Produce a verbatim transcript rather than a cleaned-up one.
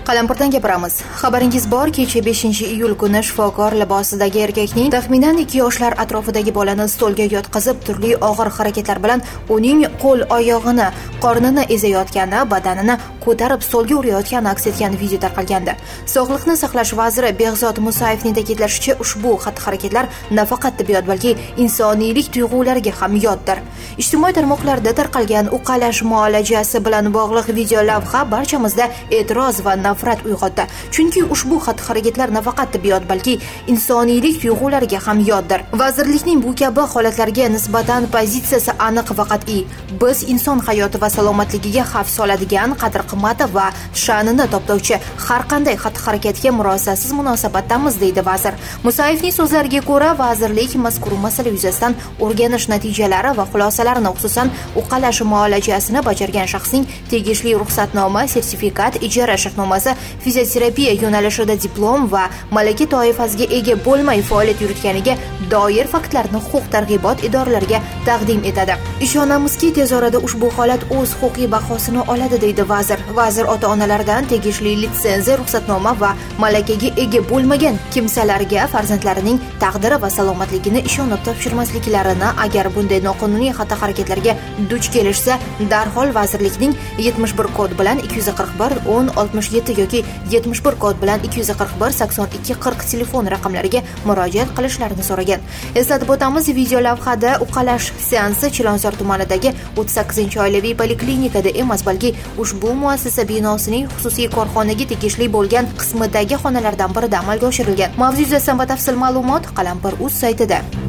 Qalampirdan gapiramiz. Xabaringiz bor, kecha beshinchi iyul kuni shifokor libosidagi erkakning taxminan ikki yoshlar atrofidagi bolani stolga yotqizib, turli og'ir harakatlar bilan uning qo'l oyog'ini, qornini ezayotgani, badanini ko'tarib stolga urayotgani aks etgan video tarqalgandi. Sog'liqni saqlash vaziri Behzod Musayevning ta'kidlashicha, ushbu xatti-harakatlar nafaqat tibbiyot, balki insoniylik tuyg'ulariga ham yoddir. Ijtimoiy tarmoqlarda tarqalgan uqalash muolajasi bilan bog'liq video lavha barchamizda e'tiroz va nafrat uyg'otdi. Chunki ushbu xatti-harakatlar nafaqat tibbiyot, balki insoniylik tuyg'ulariga ham yoddir. Vazirlikning bu kabi holatlarga nisbatan pozitsiyasi aniq va qat'iy. Biz inson hayoti va salomatligiga xavf soladigan, qadr-qimmati va sha'nini toptovchi har qanday xatti-harakatga murosasiz munosabatdamiz, deydi vazir. Musayevning so'zlariga ko'ra, vazirlik mazkur masala yuzasidan o'rganish natijalari va xulosalarini, xususan uqalash muolajasini bajargan shaxsning tegishli ruxsatnoma, sertifikat, ijara shartnomasi, fizioterapiya yo'nalishida diplom va malaka toifasiga ega bo'lmay faoliyat yuritganiga doir faktlarni huquq-targ'ibot idoralariga taqdim etadi. Ishonamizki, tez orada ushbu holat o'z huquqiy bahosini oladi, deydi vazir. Vazir ota-onalardan tegishli litsenziya, ruxsatnoma va malakaga ega bo'lmagan kimsalarga farzandlarining taqdiri va salomatligini ishonib topshirmasliklarini, agar bunday noqonuniy xatti-harakatlarga duch kelishsa, darhol vazirlikning yetmish bir kod bilan ikki yuz qirq bir o'n oltmish yetti yoki yetmish bir kod bilan ikki yuz qirq bir sakson ikki qirq telefon raqamlariga murojaat qilishlarini so'ragan. Eslatib o'tamiz, video lavhada uqalash seansi Chilonzor tumanidagi o'ttiz sakkizinchi oilaviy poliklinikada emas, balki ushbu muassasa binosining xususiy korxonaga tegishli bo'lgan qismidagi xonalardan birida amalga oshirilgan. Mavzu yuzasidan batafsil ma'lumot Qalampir.uz saytida.